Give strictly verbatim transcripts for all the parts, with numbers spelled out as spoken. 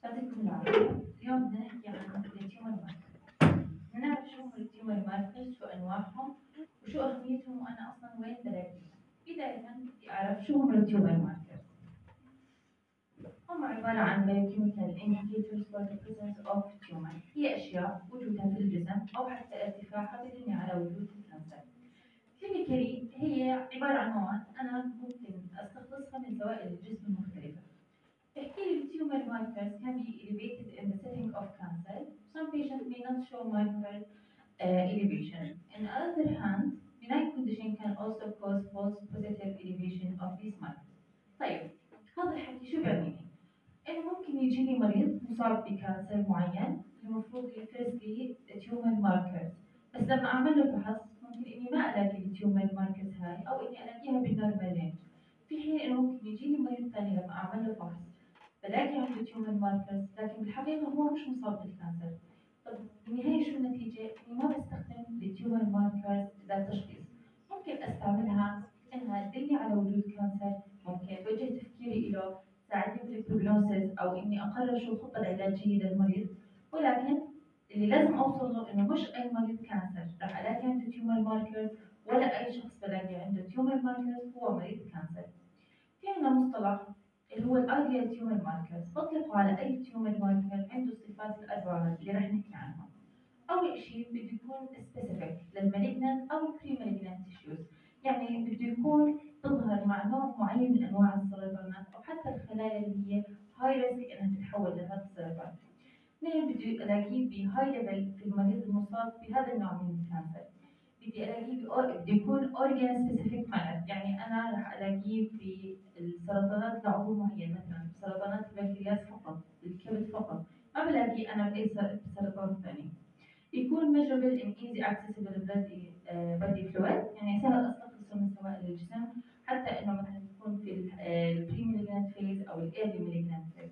يعطيكم العافية. اليوم بدنا نحكي عن التيومر ماركر. بدنا نعرف شو هم التيومر ماركرز، شو أنواعهم وشو أهميتهم وأنا أصلا وين بلاقيهم. بداية بدي أعرف شو هم التيومر ماركرز. هم عبارة عن biochemical indicators for the presence of tumor. هي أشياء وجودها في الجسم أو حتى ارتفاعها بدلني على وجود الكانسر. كلينيكالي هي عبارة عن مواد أنا ممكن أستخلصها من سوائل الجسم المختلفة. احكي لي tumor markers can be elevated in the setting of cancer. Some patients may not show marker uh, elevation. On the other hand, benign condition can also cause false positive elevation of these markers. طيب هذا الحكي شو بيعني؟ إنه ممكن يجيني مريض مصاب بكانسر معين المفروض يفرز لي tumor markers، بس لما أعمل له فحص ممكن إني ما ألاقي التيومر ماركرز هاي أو إني ألاقيها بالنورمال رينج، في حين إنه ممكن يجيني مريض ثاني لما أعمل له فحص بلاقي عنده تيومر ماركرز لكن بالحقيقة هو مش مصاب بالكانسر. طب بالنهاية شو النتيجة؟ إني ما بستخدم التيومر ماركرز للتشخيص، ممكن أستعملها إنها تدلني على وجود كانسر، ممكن توجه تفكيري له، تساعدني بالبروجنوسيس أو إني أقرر شو الخطة العلاجية للمريض، ولكن اللي لازم أوصل له إنه مش أي مريض كانسر راح ألاقي عنده تيومر ماركرز، ولا أي شخص بلاقي عنده تيومر ماركرز هو مريض كانسر. في عندنا مصطلح اللي هو الايديال تيومر ماركرز، بطلقوا على اي تيومر ماركر عنده الصفات الاربعه اللي رح نحكي عنها. اول شيء بده يكون سبيسيفيك للمالجنانت او البري مالجنانت تيشوز، يعني بده يكون تظهر مع نوع معين من انواع السرطانات او حتى الخلايا اللي هي هاي ريسك انها تتحول لهذا السرطان. اثنين بده الاقيه بهاي ليفل في المريض المصاب بهذا النوع من الكانسر. بدي الاقيه بده يكون اورجان سبيسيفيك مانر، يعني انا راح الاقيه في السرطانات لعضو معين، مثلا سرطانات البنكرياس فقط، الكبد فقط، ما بلاقيه انا باي سرطان ثاني. يكون measurable in easy accessible blood uh, body fluid، يعني سهل استخلصه من سوائل الجسم، حتى انه مثلا يكون في البري مالجنانت فيز او الايرلي مالجنانت فيز.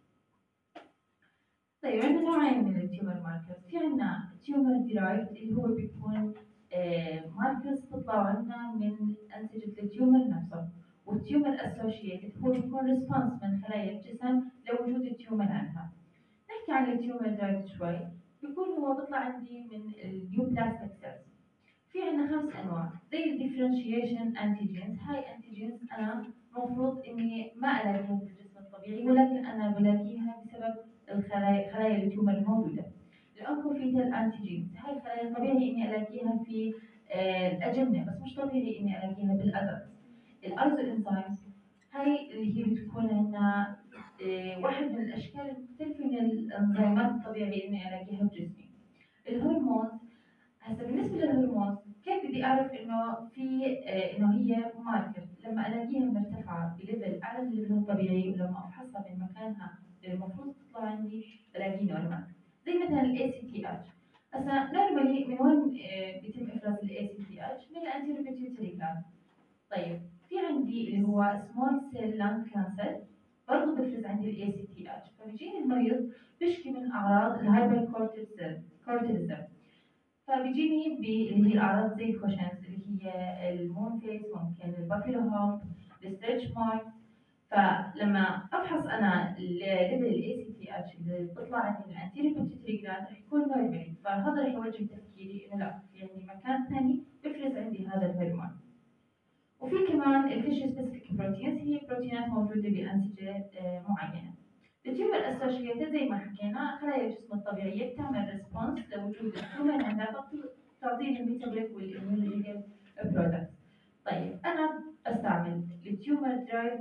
طيب عندنا نوعين من التيومر ماركرز، في عندنا تيومر ديرايفد اللي هو بيكون ماركرز تطلع عندنا من أنسجة التيومر نفسه، والتيومر اسوشيتد هو بيكون ريسبونس من خلايا الجسم لوجود التيومر عندها. نحكي عن التيومر ديرايفد شوي، بيكون هو بيطلع عندي من النيوبلاستيك سيلز. في عندنا خمس انواع زي الديفرنشيشن انتيجينز، هاي انتيجينز انا المفروض اني ما الاقيها في الجسم الطبيعي، ولكن انا بلاقيها بسبب الخلايا خلايا التيومر الموجوده. الانكوفيتال انتيجينز، هاي الخلايا طبيعي اني الاقيها في آه الاجنه، بس مش طبيعي اني الاقيها بالادلت. الايزو انزيمز، هاي اللي هي بتكون عندنا آه واحد من الاشكال المختلفه من الانزيمات الطبيعيه اني الاقيها بجسمي. الهرمونز، هسه بالنسبه للهرمونز كيف بدي اعرف انه في آه انه هي ماركر؟ لما الاقيها مرتفعه بليفل اعلى من الليفل الطبيعي، ولما افحصها من مكانها المفروض تطلع عندي بلاقيه نورمال، زي مثلا الاي سي تي اتش. هسه نورمالي من وين آه بيتم افراز الاي سي تي اتش؟ من الانتيريور بيتيوتري جلاند. طيب في عندي اللي هو سمول سيل لانج كانسر برضه بفرز عندي الاي سي تي اتش، فبيجيني المريض بيشكي من اعراض الهايبر كورتيزم، فبيجيني باللي هي الاعراض زي الكوشنز اللي هي المون فيس، ممكن البافيلو هامب، الستريتش مارك. فلما افحص انا ليفل الاي سي تي اتش اللي بيطلع عندي من الانتيريور بيتيوتري جلاند رح يكون نورمالي، فهذا رح يوجه تفكيري انه لا، في عندي مكان ثاني بفرز عندي هذا الهرمون. وفي كمان التيشو سبيسيفيك بروتينز، هي بروتينات موجوده بانسجه معينه. التيومر اسوشيتد زي ما حكينا خلايا الجسم الطبيعيه بتعمل ريسبونس لوجود التيومر عندها، تعطيني الميتابوليك والاميونولوجيكال برودكت. طيب انا استعمل التيومر درايف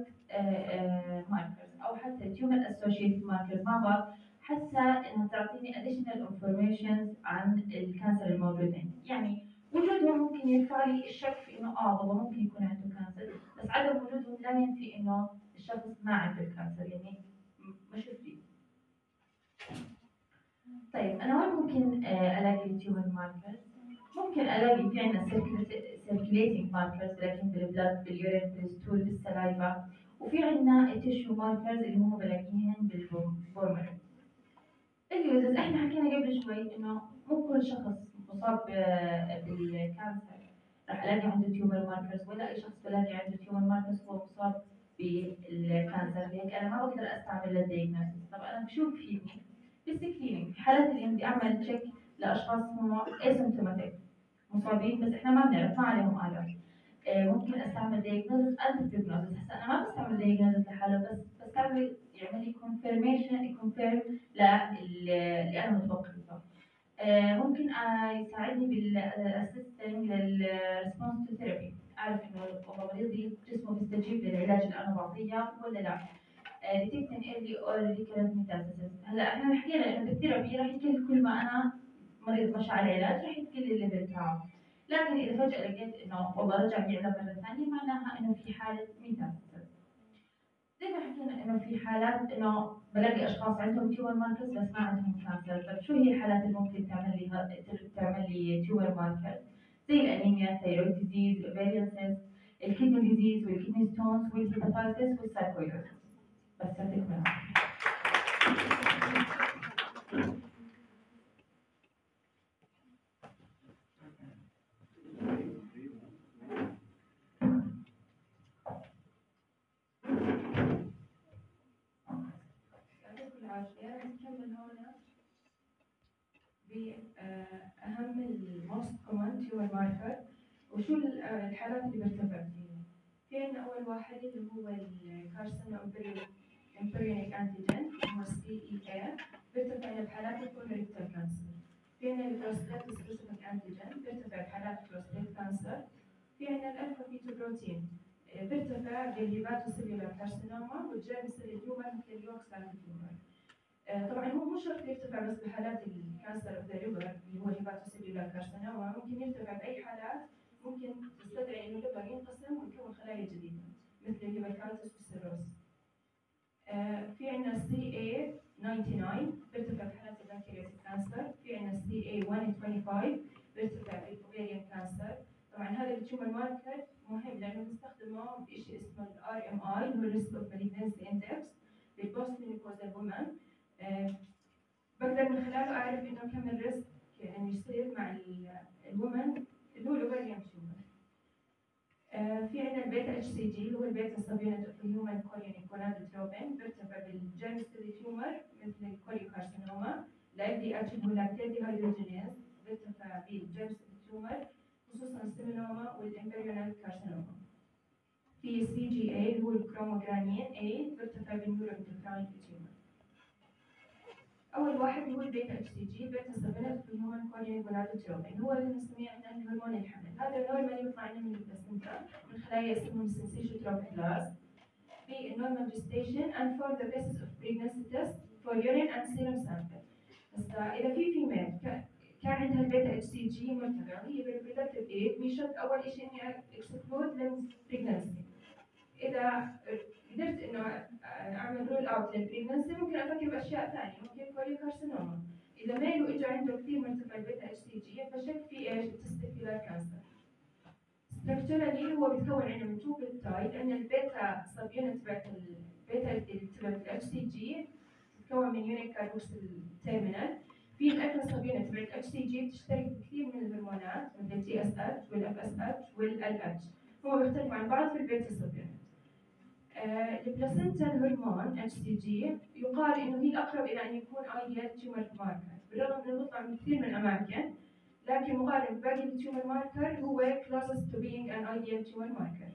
ماركرز او حتى التيومر اسوشيتد ماركرز مع بعض حتى انها تعطيني additional information عن الكانسر الموجودين. يعني وجودهم ممكن يرفع لي الشك في انه اه والله ممكن يكون عنده كانسر، بس عدم وجودهم لا ينفي انه الشخص ما عنده الكانسر، يعني مش فيه. طيب انا وين ممكن آه الاقي التيومر ماركرز؟ ممكن الاقي في عندنا circulating ماركرز لكن بالبلاد، باليورين، بالستول، بالسلايفا، وفي عندنا التيشو ماركرز اللي هم بلاقيهن بالبورمر. اليوزز احنا حكينا قبل شوي انه مو كل شخص مصاب بالكانسر راح الاقي عنده تيومر ماركرز، ولا اي شخص بلاقي عنده تيومر ماركرز هو مصاب الكانسر، هيك انا ما بقدر استعمل للديagnosis. طب انا بشو بفيدني؟ بالسكرينينج، في حالات اللي بدي اعمل تشيك لاشخاص هم اسيمتوماتيك مصابين بس احنا ما بنعرف، ما عليهم الم. آه، ممكن استعمل دايجنوزس اند دايجنوزس. هسه انا ما بستعمل دايجنوزس لحاله، بس بستعمل يعمل لي كونفirmation يكونفيرم للي انا متوقعته. آه، ممكن آه، يساعدني بالاسيستنج للريسبونس تو ثيرابي، اعرف انه والله مريضي جسمه بيستجيب للعلاج اللي انا بعطيه ولا لا. ديتكتنج ايرلي اور ريكرنت ميتاسيس. هلا احنا حكينا انه بالثيرابي راح يقل كل ما انا مريض مشى على العلاج راح يقل الليفل تاعه، لكن اذا فجاه لقيت انه والله رجع يعلى مره ثانيه معناها انه في حاله ميتاسيس. زي ما حكينا انه في حالات انه بلاقي اشخاص عندهم تيومر ماركرز بس ما عندهم كانسر. طيب شو هي الحالات اللي ممكن تعمل لي تعمل لي تيومر ماركرز؟ زي الانيميا، الثيرويد ديزيز، الاوفيريان سيست، الكدني ديزيز والكدني ستونز والهيباتايتس والسايكويدوسيس. بس يعطيكم العافيه. يعطيكم العافية. نكمل هون بأهم الموست كومن تيومر ماركر وشو الحالات اللي بيرتفع فيها. في عندنا أول واحد اللي هو الكارسينو امبريونيك أنتيجين هو سي إي إيه، بيرتفع بحالات الكولوريكتال كانسر. في عندنا البروستات سبيسيفيك أنتيجين بيرتفع بحالات البروستات كانسر. في عندنا الألفا فيتوبروتين بيرتفع بالهيباتوسيلولار كارسينوما والجيرم سيل تيومر مثل اليوكسان تيومر. طبعا هو مو شرط يرتفع بس بحالات الكانسر اوف ذا ليفر اللي هو الهيباتوسيلولار كارسينوما، ممكن يرتفع باي حالات ممكن تستدعي انه الليفر ينقسم ويكون خلايا جديده مثل الهيباتيتس والسيروس. في عندنا سي إيه تسعة وتسعين بيرتفع بحالات البنكرياتيك كانسر. في عندنا سي إيه مية وخمسة وعشرين بيرتفع بالاوفيريان كانسر. طبعا هذا التيومر ماركر مهم لانه بنستخدمه بشيء اسمه الار ام اي اللي هو الريسك اوف مالجنسي اندكس للبوست مينوبوزال وومن. أه بقدر من خلاله اعرف انه كم الريسك يعني يصير مع الومن اللي هو الاوفريان تيومر. أه في عندنا البيتا اتش سي جي اللي هو البيتا سب يونت اوف هيومن كوريونيك gonadotropin بيرتفع بالجيرم سيل تيومر مثل الكوريوكارسينوما. ال دي اتش اللي هو لاكتيت ديهيدروجينيز بيرتفع بالجيرم سيل تيومر خصوصا السيمينوما والامبريونال كارسينوما. في سي جي اي اللي هو الكروموجرانين اي بيرتفع بالنيوروبيتوفاين تيومر. اول واحد هو البيتا اتش سي جي بيتا سبينت في الهيومن كوريونيك gonadotropin، هو اللي بنسميه احنا هرمون الحمل. هذا نورمالي بيطلع لنا من البلاسنتا من خلايا اسمهم syncytiotrophoblasts في normal gestation and for the basis of pregnancy test for urine and serum sample. بس اذا في فيميل كان عندها البيتا اتش سي جي مرتفع وهي بالريبرودكتيف ايج مشت اول شيء اني اكسكلود للبريجنسي. اذا قدرت انه اعمل رول اوت للبريجنسي ممكن افكر باشياء ثانيه، ممكن كوريوكارسينوما. اذا ميل واجى عنده كثير مرتفع البيتا اتش سي جي فشك في ايش؟ تستيكولار كانسر. ستراكشرالي هو بيتكون عندنا من تو بيبتايد، عندنا البيتا سب يونت تبعت البيتا تبعت الاتش سي جي بتتكون من يونيك كاربوكسيل تيرمينال. في الالفا سب يونت تبعت الاتش سي جي بتشترك بكثير من الهرمونات مثل التي اس اتش والاف اس اتش والال اتش، هم بيختلفوا عن بعض في البيتا سب يونت. البلاسنتا هرمون اتش سي جي يقال انه هي الاقرب الى ان يكون ايديال تيومر ماركر، بالرغم انه بيطلع من كثير من الاماكن لكن مقارن بباقي التيومر ماركر هو closest to being an ideal tumor marker.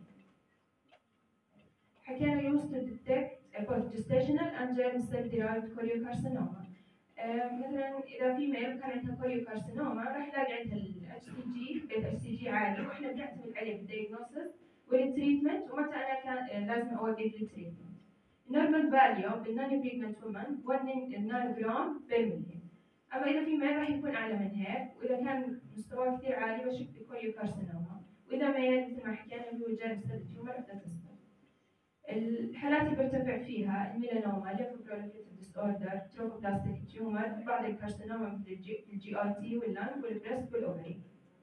حكينا used to detect both gestational and germ cell derived choriocarcinoma. مثلا اذا في ميل كان عندها choriocarcinoma راح نلاقي عندها ال اتش سي جي بيتا اتش سي جي عالي واحنا بنعتمد عليه بالديagnosis والتريتمنت ومتى انا كان لازم اوقف التريتمنت. النورمال فاليو بالنون بريجننت وومن واحد نانو جرام بير ملي. اما اذا في ميل راح يكون اعلى من هيك، واذا كان مستواه كثير عالي بشك بكوريوكارسينوما، واذا ميل مثل ما حكينا اللي هو جيرم سيل تيومر اوف ذا تستس. الحالات اللي بيرتفع فيها الميلانوما، ليمفوبروليفريتيف ديس اوردر، تروفوبلاستيك تيومر، بعض الكارسينوما مثل الجي ار تي واللانج والبريست والاوفري.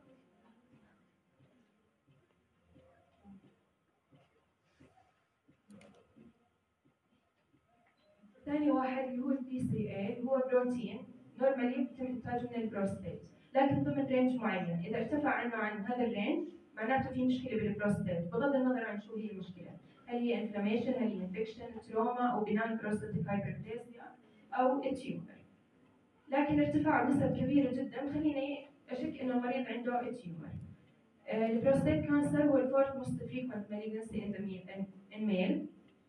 ثاني واحد اللي هو البي سي اي اللي هو بروتين نورمالي بيتم انتاجه من البروستيت لكن ضمن رينج معين، اذا ارتفع عنه عن هذا الرينج معناته في مشكله بالبروستيت بغض النظر عن شو هي المشكله. هل هي انفلاميشن، هل هي انفكشن، تروما، او بنان بروستاتيك هايبربليزيا، او تيومر. لكن ارتفاع بنسب كبيره جدا خليني اشك انه المريض عنده تيومر. البروستات كانسر هو الفورث موست فريكوينت malignancy in the male in male.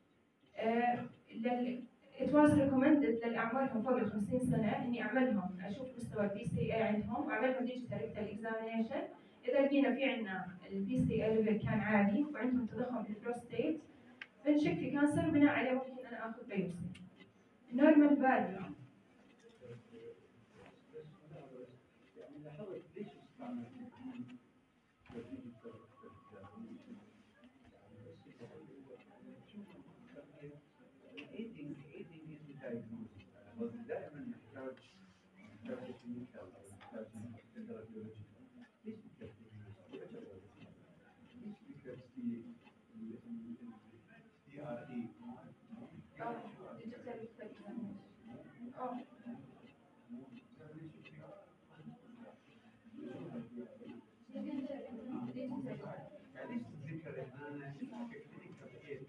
لل It was recommended للأعمار من فوق ال خمسين سنة إني أعملهم أشوف مستوى البي سي اي عندهم وأعملهم ديجيتال ريكتال إكزامينيشن. إذا لقينا في عندنا البي سي اي ليفل كان عالي وعندهم تضخم في البروستيت بنشك في كانسر، بناء عليه ممكن أنا آخذ بايوبسي. نورمال فاليو دائما نحتاج نحتاج كلينيكال او نحتاج راديولوجيكال. ليش بكفي؟ ليش بكفي الدي ار اي؟ ليش تذكر هنا كلينيكال ايد؟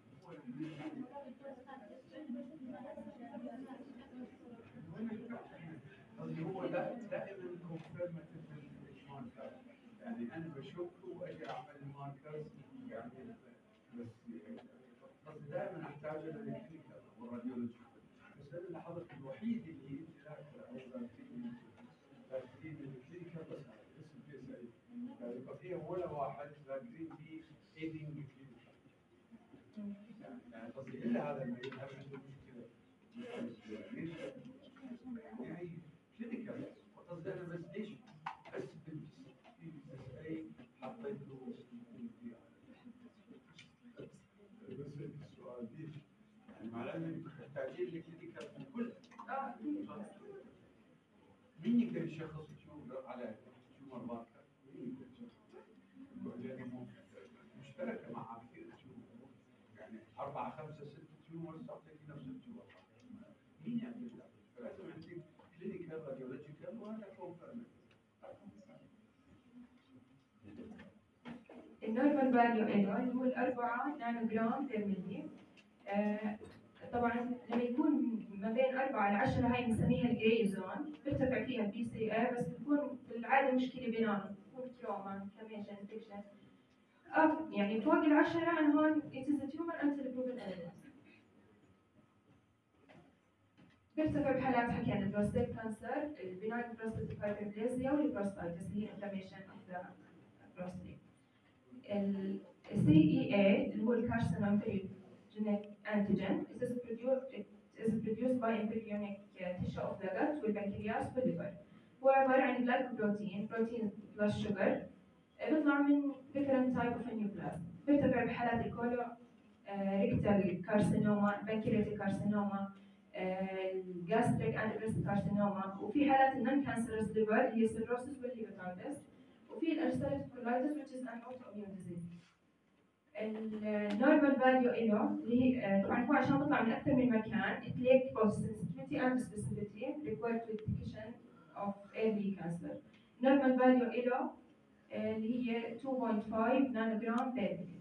هو دائما كونفيرماتيف ماركر، يعني انا بشوفه واجي اعمل ماركرز يعني بس قصدي دائما احتاج للكلينيكال والراديولوجي. بس انا لاحظت الوحيد اللي انت ذاكره او ذاكرين ذاكرين الكلينيكال بس اسم بي اس اي، يعني بقيه ولا واحد ذاكرين فيه ايدنج كلينيكال. يعني قصدي الا هذا المريض هذا عنده مشكله يعني كلينيكال. وقصدي انا بس ليش بس في بي اس اي حطيت له بس السؤال ليش؟ يعني معناه انك محتاجين لكلينيكال في كل مين يقدر يشخص التيومر على تيومر ماركر؟ مين يقدر يشخص؟ مشتركه مع كثير تيومر، يعني أربعة خمسة ستة تيومر تعطيك نفس التيومر. مين يعمل ذلك؟ فلازم عندك كلينيكال راديولوجيكال وهذا كونفيرمد. النورمال فاليو اللي هو الأربعة نانو جرام بير ملي. آه طبعا لما يكون ما بين أربعة لعشرة هاي بنسميها الجراي زون، بيرتفع فيها البي سي اي، بس بتكون بالعادة مشكلة بينهم، بتكون تروما، انفلاميشن، انفكشن. يعني فوق العشرة أنا هون it is a tumor until proven otherwise. بيرتفع بحالات حكينا البروستات كانسر، البناين بروستاتيك هايبربليزيا والبروستاتيس اللي هي انفلاميشن اوف ذا بروستيت. ال سي اي اي اللي هو الكارسينوم جينيك انتيجين is produced it is produced by embryonic tissue of the gut والبنكرياس والليفر. هو عبارة عن glycoprotein بروتين بلس شوجر بيطلع من different type of nucleus. بيرتفع بحالات الكولو ريكتال كارسينوما، بنكرياتيك كارسينوما، الجاستريك اند بريست كارسينوما، وفي حالات النون كانسرس ليفر اللي هي السيروسيس والهيباتايتس، وفي الارثريتيك كولايتس which is an autoimmune disease. النورمال فاليو له اللي هي طبعا هو عشان بيطلع من اكثر من مكان it lack both sensitivity and specificity required for detection of early cancer. normal value له اللي هي two point five نانوغرام بير ملي.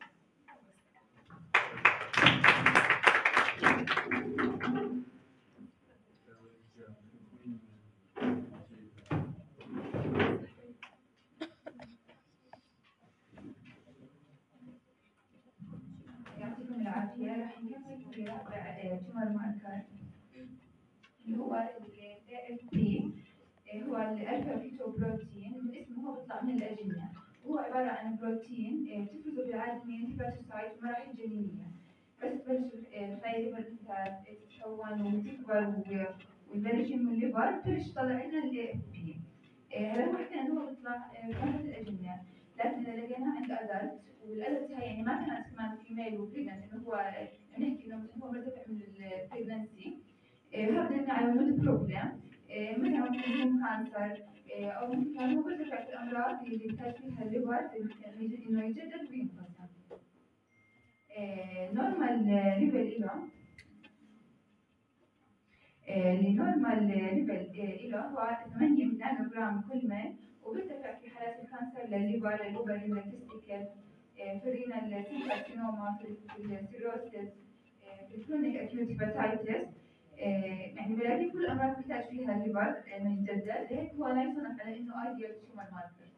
يعطيكم العافية. راح نكمل في رابع تيومر ماركر اللي هو ال إيه إف بي، هو الألفا فيتو بروتين، من اسمه هو بيطلع من الأجنة، وهو عبارة عن بروتين بتفرزه بالعادة من الهيباتوسايت ومراحل جنينية، بس تبلش الخلايا الليفر تتكون وتكبر والبلجم من الليفر بتبلش تطلع لنا ال إيه إف بي. هلا هو حكينا إنه هو بيطلع بمرحلة الأجنة، لكن إذا لقيناه عند أدلت والأدلت هاي يعني ما كانت كمان فيميل وبريجننت، إنه هو نحكي إنه هو مرتفع من البريجننسي، هذا دلنا على وجود بروبلم، مثلا ممكن يكون كانسر أو ممكن كان هو مرتفع في الأمراض اللي بيحتاج فيها الليفر إنه يجدد وينفصل. نورمال ليفل له النورمال ليفل له هو ثمانية نانوغرام كل مل، وبيرتفع في حالات الكانسر للليفر للأوفري للتستيكل في الرينال سيل كارسينوما، في السيروسيس، في الكرونيك اكيوت هيباتايتس. يعني بلاقي كل الامراض بيحتاج فيها الليفر من يتجدد، لهيك هو لا يصنف على انه ايديال تيومر ماركر.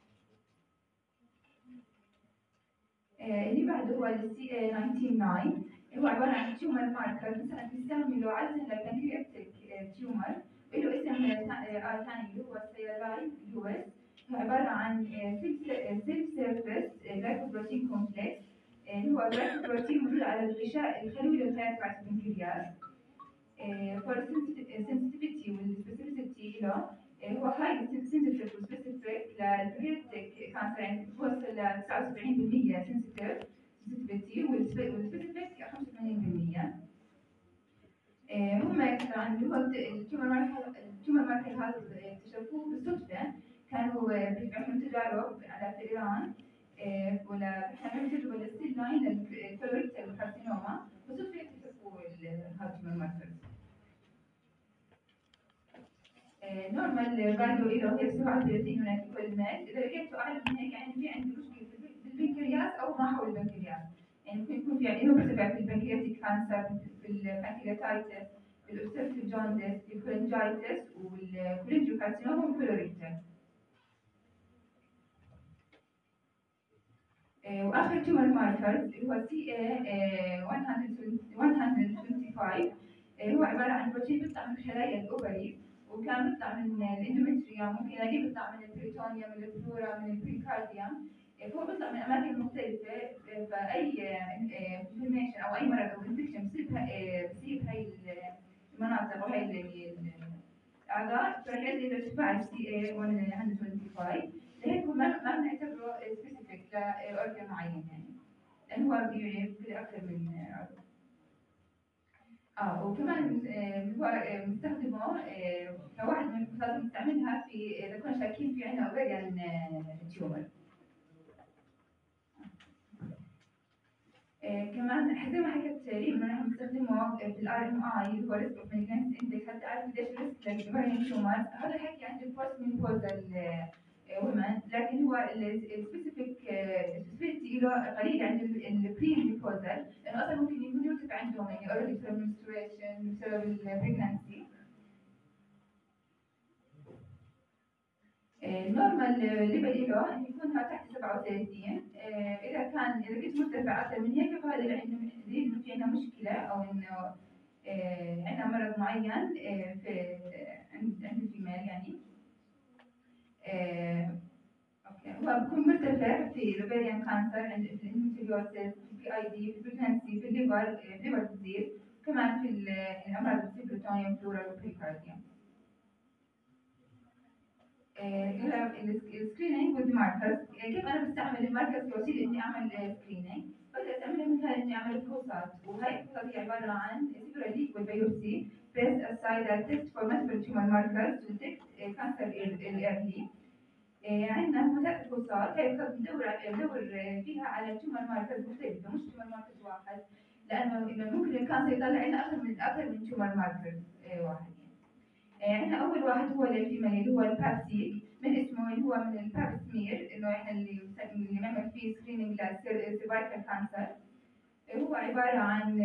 اللي بعده هو السي اي تسعة تسعة، هو عباره عن تيومر ماركر مثلا بنستعمله عاده للبنكرياتيك تيومر، له اسم ثاني اللي هو السيراي يو اس. هو عباره عن سيلف سيرفيس جلايكوبروتين كومبلكس، اللي هو جلايكوبروتين موجود على الغشاء الخلوي للخلايا تبعت البنكرياس. فور sensitivity والسبيسيفيسيتي له هو هاي سنسيتيف وسبيسيفيك للبنكرياتيك كانسر، يعني بوصل ل تسعة وسبعين بالمية سنسيتيف سنسيتيفيتي، والسبيسيفيك خمسة وثمانين بالمية. هم عند التيومر ماركر التيومر ماركر هذا اكتشفوه بالصدفة، كانوا بيعملوا تجارب على في إيران، ولا بيعملوا تجربة للسيل لاين للكولوريكتال كارسينوما، بالصدفة اكتشفوا هذا التيومر ماركر. نورمال فاليو له هي سبعة وثلاثين يونت كل مل، إذا لقيته أعلى من هيك يعني في عندي مشكلة بالبنكرياس أو ما حول البنكرياس، يعني ممكن يكون في يعني مرتفع في البنكرياتيك كانسر، في البنكرياتايتس، في الأوبستريكتيف جوندس، في الكولنجايتس والكولنجيوكارسينوما والكولوريكتال. وآخر تيومر ماركر هو سي اي مئة وخمسة وعشرين، هو عبارة عن بروتين بيطلع من خلايا الأوفري، وكان بيطلع من الاندومتريوم، ممكن الاقيه بيطلع من البريتونيوم، من البلورا، من البريكارديوم. فهو بيطلع من اماكن مختلفه، فاي انفلاميشن او اي مرض او انفكشن بصير بصير بهي المناطق او هي الاعضاء، فرح يؤدي لارتفاع السي اي مئة وخمسة، لهيك هو ما ما بنعتبره سبيسيفيك لاورجن معين، يعني لانه هو بيعرف اكثر من عضو. اه وكمان هو بنستخدمه كواحد من الفحوصات اللي بنستعملها في اذا كنا شاكين في عندنا اوفريان تيومر. كمان زي ما حكيت لي انه نحن بنستخدمه في الار ام اي اللي هو ريسك اوف مالجنس اندكس، حتى اعرف قديش الريسك للاوفريان تيومر. هذا الحكي عند البوست مينوبوزال ومن، لكن هو السبيسيفيك سبيسيفيتي له قليل عند البري مينوبوزال، لانه اصلا ممكن يكون يرتفع عندهم يعني اوريدي بسبب المنستريشن بسبب البريجنسي. النورمال ليفل له انه يكون تحت سبعة وثلاثين، اذا كان اذا كنت مرتفع اكثر من هيك فهذا دليل انه في عندنا مشكله او انه عندنا مرض معين في عند عند الفيميل يعني. اوكي هو بكون مرتفع في الاوفريان كانسر، عند الاندوميتريوسيس، في اي دي، في البريجنسي، في الليفر ليفر ديزيز، كمان في الامراض اللي بتصير بلوتونيوم بلورال وبريكارديوم. السكرينينج والماركرز، كيف انا بستعمل الماركرز كوسيله اني اعمل سكرينينج؟ بقدر استعملها من خلال اني اعمل فحوصات، وهي الفحوصات هي عباره عن سيبراليك والبيوبسي بيست اسايد تيست فور مالتيبل تيومر ماركرز تو ديتكت كانسر الايرلي. عندنا مثلا فحوصات هي بندور بندور فيها على تيومر ماركرز مختلفه، مش تيومر ماركرز واحد، لانه ممكن الكانسر يطلع لنا اكثر من اكثر من تيومر ماركرز واحد. عندنا أول واحد هو الفيميل اللي هو البابسيك، من اسمه اللي هو من الباب سمير، إنه إحنا اللي اللي بنعمل فيه سكرينينج للسيرفايكال كانسر. هو عبارة عن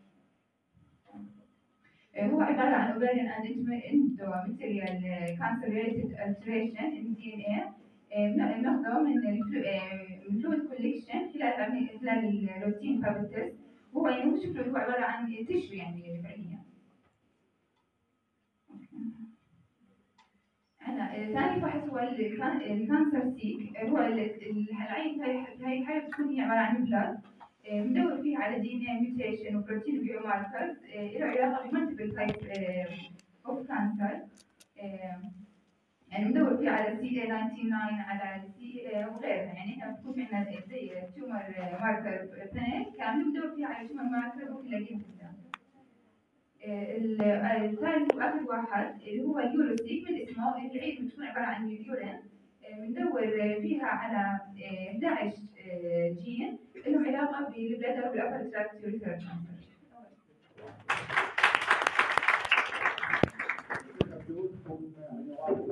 هو عبارة عن ovarian and endometrial cancer related alteration in دي إن إيه، بناخده من الفلويد كوليكشن خلال خلال الروتين باب تيست. هو يعني مش فلويد، هو عبارة عن تشو يعني فعليا. هلا ثاني فحص هو الكانسر سيك، هو العين هاي الحالة بتكون هي عبارة عن بلاد، بندور فيها على دي ان اي ميوتيشن وبروتين بيو ماركرز له علاقة بمالتيبل تايب اوف كانسر، يعني بندور فيها على سي اي تسعة وتسعين، على سي وغيرها، يعني احنا بتكون عندنا زي تيومر ماركر بانل كامل بندور فيها على تيومر ماركر ممكن نلاقيه قدام. الثالث واخر واحد اللي هو اليوروسيك، من اسمه العين بتكون عباره عن اليورين، بندور فيها على إحدى عشر جين لهم علاقه بالبلادر والابر تراكت يوريثرال كانسر.